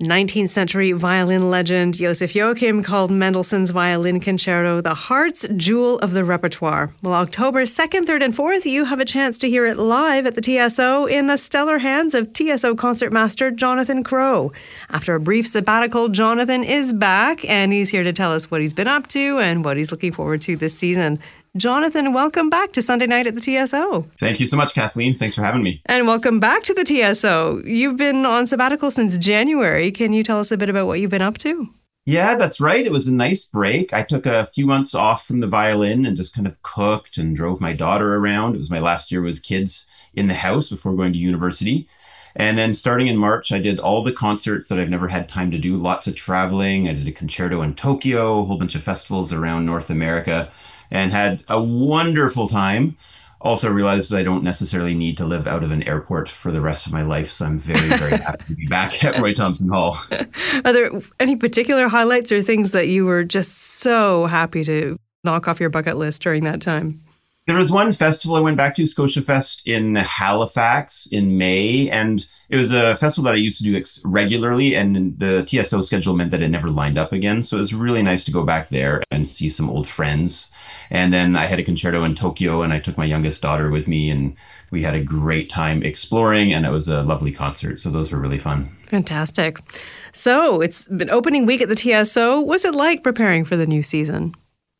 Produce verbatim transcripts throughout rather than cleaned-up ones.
nineteenth century violin legend Joseph Joachim called Mendelssohn's Violin Concerto the heart's jewel of the repertoire. Well, October second, third, and fourth, you have a chance to hear it live at the T S O in the stellar hands of T S O concertmaster Jonathan Crowe. After a brief sabbatical, Jonathan is back, and he's here to tell us what he's been up to and what he's looking forward to this season. Jonathan, welcome back to Sunday Night at the T S O. Thank you so much, Kathleen. Thanks for having me. And welcome back to the T S O. You've been on sabbatical since January. Can you tell us a bit about what you've been up to? Yeah, that's right. It was a nice break. I took a few months off from the violin and just kind of cooked and drove my daughter around. It was my last year with kids in the house before going to university. And then starting in March, I did all the concerts that I've never had time to do, lots of traveling. I did a concerto in Tokyo, a whole bunch of festivals around North America, and had a wonderful time. Also realized that I don't necessarily need to live out of an airport for the rest of my life. So I'm very, very happy to be back at Roy Thomson Hall. Are there any particular highlights or things that you were just so happy to knock off your bucket list during that time? There was one festival I went back to, Scotia Fest in Halifax in May, and it was a festival that I used to do ex- regularly, and the T S O schedule meant that it never lined up again. So it was really nice to go back there and see some old friends. And then I had a concerto in Tokyo, and I took my youngest daughter with me, and we had a great time exploring, and it was a lovely concert. So those were really fun. Fantastic. So it's been opening week at the T S O. What's it like preparing for the new season?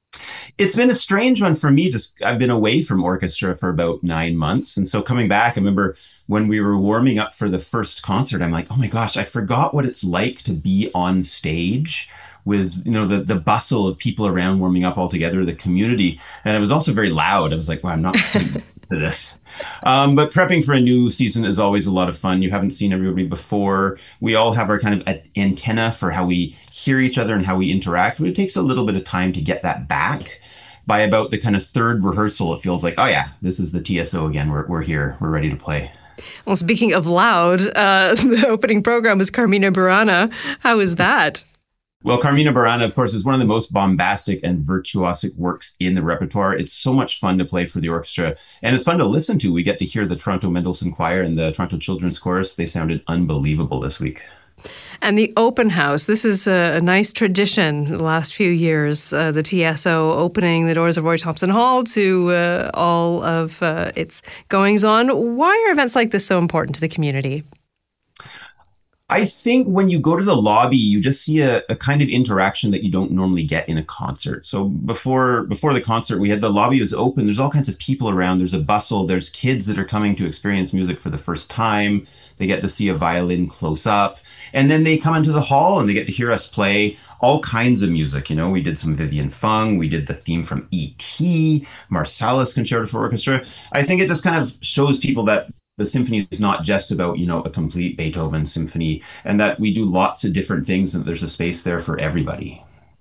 It's been a strange one for me. Just I've been away from orchestra for about nine months. And so coming back, I remember when we were warming up for the first concert, I'm like, oh my gosh, I forgot what it's like to be on stage with, you know, the, the bustle of people around warming up all together, the community. And it was also very loud. I was like, wow, I'm not quite used to this. Um, but prepping for a new season is always a lot of fun. You haven't seen everybody before. We all have our kind of antenna for how we hear each other and how we interact. But it takes a little bit of time to get that back. By about the kind of third rehearsal, it feels like, oh yeah, this is the T S O again. We're we're here. We're ready to play. Well, speaking of loud, uh, the opening program was Carmina Burana. How is that? Well, Carmina Burana, of course, is one of the most bombastic and virtuosic works in the repertoire. It's so much fun to play for the orchestra, and it's fun to listen to. We get to hear the Toronto Mendelssohn Choir and the Toronto Children's Chorus. They sounded unbelievable this week. And the open house, this is a, a nice tradition the last few years, uh, the T S O opening the doors of Roy Thomson Hall to uh, all of uh, its goings-on. Why are events like this so important to the community? I think when you go to the lobby, you just see a, a kind of interaction that you don't normally get in a concert. So before before the concert, we had the lobby was open. There's all kinds of people around. There's a bustle. There's kids that are coming to experience music for the first time. They get to see a violin close up. And then they come into the hall and they get to hear us play all kinds of music. You know, we did some Vivian Fung. We did the theme from E T, Marsalis Concerto for Orchestra. I think it just kind of shows people that the symphony is not just about, you know, a complete Beethoven symphony, and that we do lots of different things and there's a space there for everybody.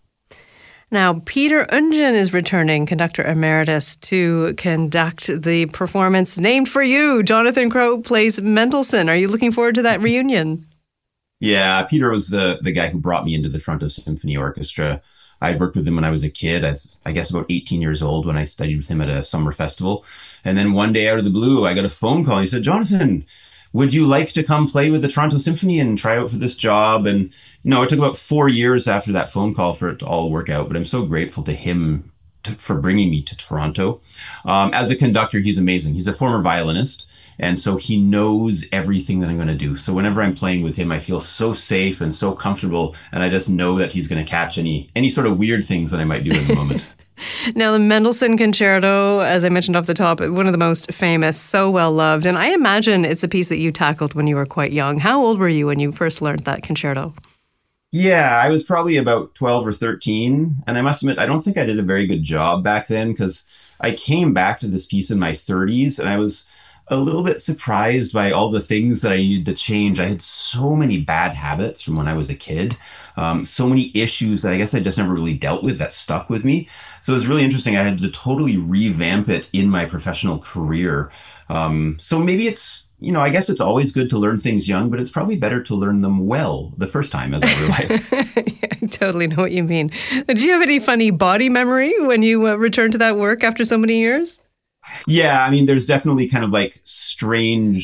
Now, Peter Oundjian is returning, conductor emeritus, to conduct the performance named for you. Jonathan Crowe plays Mendelssohn. Are you looking forward to that reunion? Yeah, Peter was the, the guy who brought me into the Toronto Symphony Orchestra. I worked with him when I was a kid, as I guess about eighteen years old, when I studied with him at a summer festival. And then one day out of the blue, I got a phone call. He said, Jonathan, would you like to come play with the Toronto Symphony and try out for this job? And, you know, it took about four years after that phone call for it to all work out. But I'm so grateful to him to, for bringing me to Toronto. Um, as a conductor, he's amazing. He's a former violinist. And so he knows everything that I'm going to do. So whenever I'm playing with him, I feel so safe and so comfortable. And I just know that he's going to catch any any sort of weird things that I might do in the moment. Now, the Mendelssohn Concerto, as I mentioned off the top, one of the most famous, so well loved. And I imagine it's a piece that you tackled when you were quite young. How old were you when you first learned that concerto? Yeah, I was probably about twelve or thirteen. And I must admit, I don't think I did a very good job back then, because I came back to this piece in my thirties and I was a little bit surprised by all the things that I needed to change. I had so many bad habits from when I was a kid, um, so many issues that I guess I just never really dealt with that stuck with me. So it was really interesting. I had to totally revamp it in my professional career. Um, so maybe it's, you know, I guess it's always good to learn things young, but it's probably better to learn them well the first time, as I realized. Yeah, I totally know what you mean. Did you have any funny body memory when you uh, returned to that work after so many years? Yeah, I mean, there's definitely kind of like strange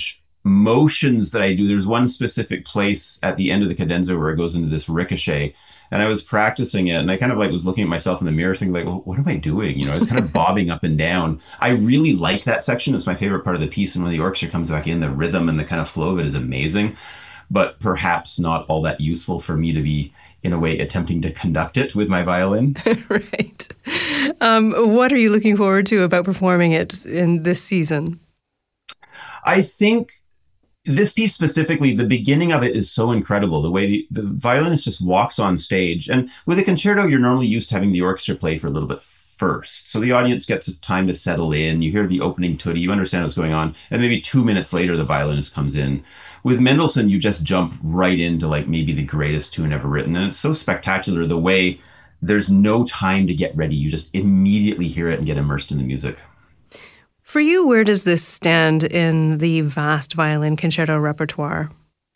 motions that I do. There's one specific place at the end of the cadenza where it goes into this ricochet. And I was practicing it, and I kind of like was looking at myself in the mirror thinking like, well, what am I doing? You know, I was kind of bobbing up and down. I really like that section. It's my favorite part of the piece. And when the orchestra comes back in, the rhythm and the kind of flow of it is amazing, but perhaps not all that useful for me to be, in a way, attempting to conduct it with my violin. Right. Um, what are you looking forward to about performing it in this season? I think this piece specifically, the beginning of it is so incredible. The way the, the violinist just walks on stage. And with a concerto, you're normally used to having the orchestra play for a little bit first. So the audience gets time to settle in. You hear the opening tutti, you understand what's going on. And maybe two minutes later, the violinist comes in. With Mendelssohn, you just jump right into like maybe the greatest tune ever written. And it's so spectacular the way there's no time to get ready. You just immediately hear it and get immersed in the music. For you, where does this stand in the vast violin concerto repertoire?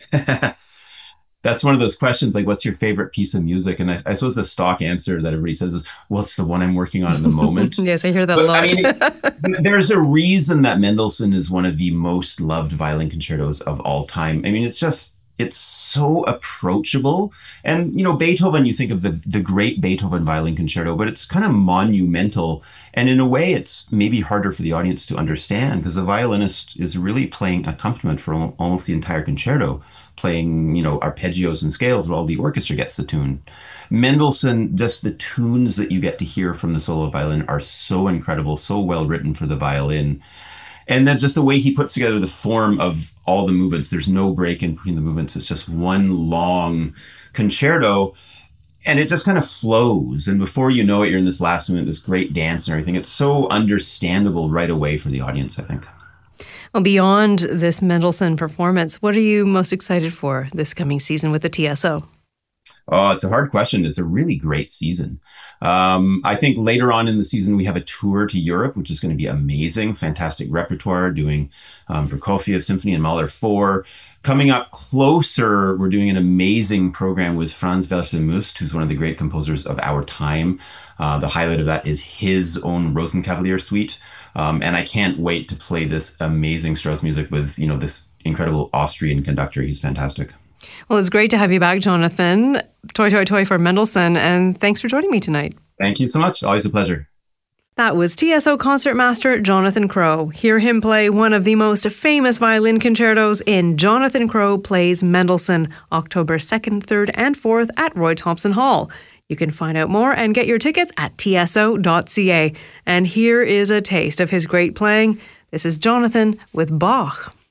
That's one of those questions, like, what's your favorite piece of music? And I, I suppose the stock answer that everybody says is, well, it's the one I'm working on at the moment. Yes, I hear that but, a lot. I mean, there's a reason that Mendelssohn is one of the most loved violin concertos of all time. I mean, it's just, it's so approachable. And, you know, Beethoven, you think of the, the great Beethoven violin concerto, but it's kind of monumental. And in a way, it's maybe harder for the audience to understand because the violinist is really playing accompaniment for al- almost the entire concerto, playing, you know, arpeggios and scales while the orchestra gets the tune. Mendelssohn, just the tunes that you get to hear from the solo violin are so incredible, so well written for the violin. And then just the way he puts together the form of all the movements. There's no break in between the movements. It's just one long concerto. And it just kind of flows. And before you know it, you're in this last movement, this great dance and everything. It's so understandable right away for the audience, I think. Well, beyond this Mendelssohn performance, what are you most excited for this coming season with the T S O? Oh, it's a hard question. It's a really great season. Um, I think later on in the season, we have a tour to Europe, which is going to be amazing. Fantastic repertoire, doing um, Prokofiev Symphony and Mahler four. Coming up closer, we're doing an amazing program with Franz Welser-Möst, who's one of the great composers of our time. Uh, the highlight of that is his own Rosenkavalier suite. Um, and I can't wait to play this amazing Strauss music with, you know, this incredible Austrian conductor. He's fantastic. Well, it's great to have you back, Jonathan. Toi, toi, toi for Mendelssohn, and thanks for joining me tonight. Thank you so much. Always a pleasure. That was T S O concertmaster Jonathan Crowe. Hear him play one of the most famous violin concertos in Jonathan Crowe Plays Mendelssohn, October second, third, and fourth at Roy Thompson Hall. You can find out more and get your tickets at T S O dot C A. And here is a taste of his great playing. This is Jonathan with Bach.